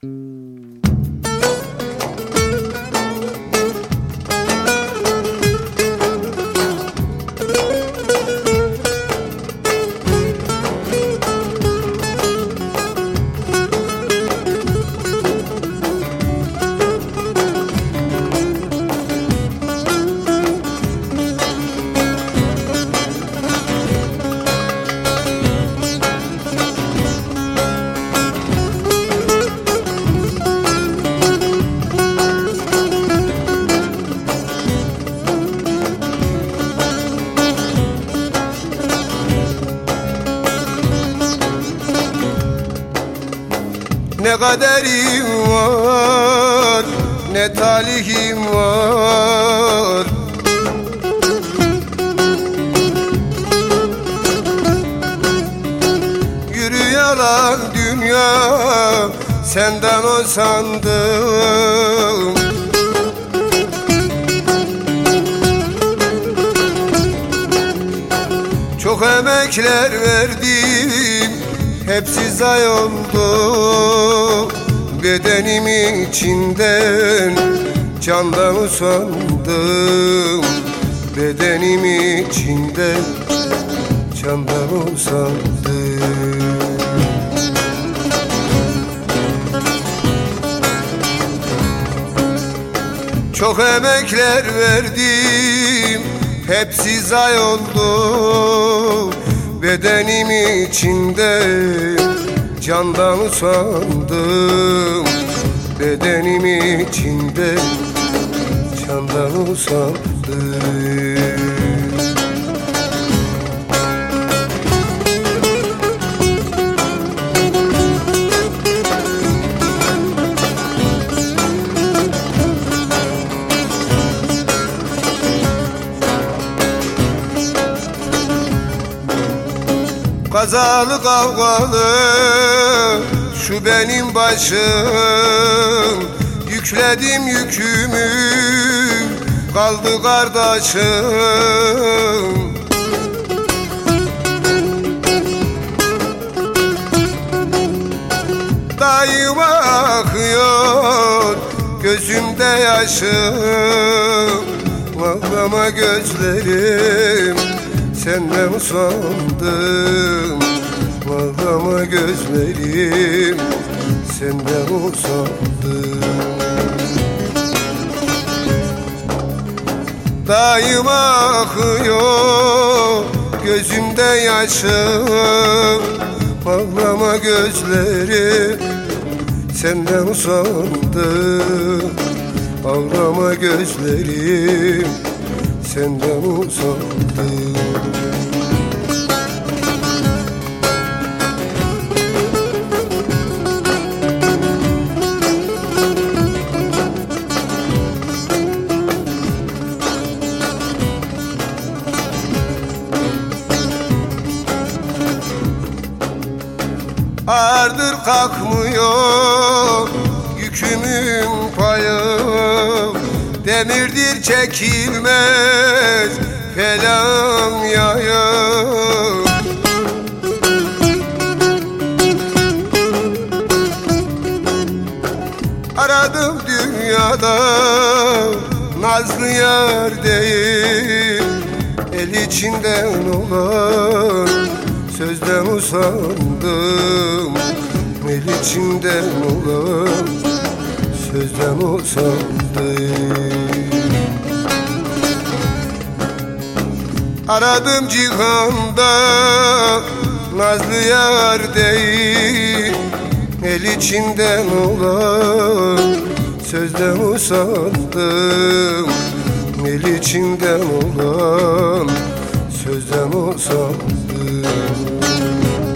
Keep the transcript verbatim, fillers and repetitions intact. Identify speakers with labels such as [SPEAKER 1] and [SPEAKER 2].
[SPEAKER 1] Ne kaderim var, ne talihim var. Yürü yalan dünya, senden o sandım. Çok emekler verdim, hepsi zayi oldu. Bedenimin içinden candan usandım. Bedenimin içinden candan usandım. Çok emekler verdim, hepsi zayi oldu. Bedenimin içinde candan usandım. Bedenimin içinde candan usandım. Kazalı kavgalı şu benim başım. Yükledim yükümü, kaldı kardeşim. Daim akıyor gözümde yaşım. Ağlama gözlerim, senden usandım. Ağlama gözlerim, senden usandım. Daim akıyor gözümde yaşım. Ağlama gözlerim, senden usandım. Ağlama gözlerim, senden usandım. Ağırdır kalkmıyor yükümün payı. Demirdir çekilmez falan yayım. Aradım dünyada nazlı yar değil. El içinden olan sözden usandım. El içinden olan sözden usandım. Aradım cihanda nazlı yar değil. El içinden olan sözden usandım. El içinden olan sözden usandım.